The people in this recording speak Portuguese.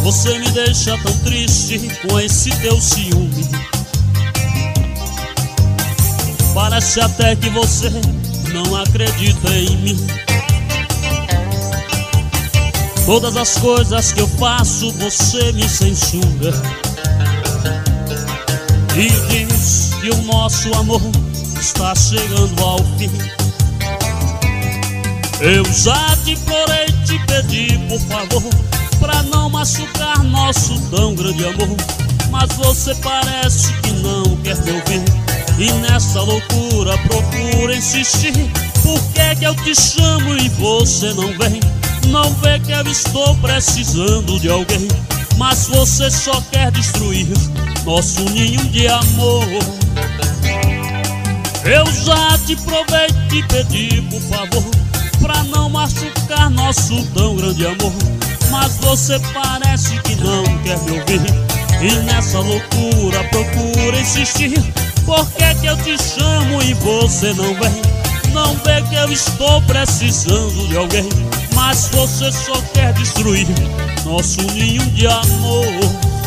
Você me deixa tão triste com esse teu ciúme. Parece até que você não acredita em mim. Todas as coisas que eu faço você me censura e diz que o nosso amor está chegando ao fim. Eu já te implorei, te pedi por favor, pra não machucar nosso tão grande amor, mas você parece que não quer me ouvir. E nessa loucura procura insistir. Por que é que eu te chamo e você não vem? Não vê que eu estou precisando de alguém, mas você só quer destruir nosso ninho de amor. Eu já te provei, te pedi por favor, pra não machucar nosso tão grande amor, mas você parece que não quer me ouvir. E nessa loucura procura insistir. Por que é que eu te chamo e você não vem? Não vê que eu estou precisando de alguém, mas você só quer destruir nosso ninho de amor.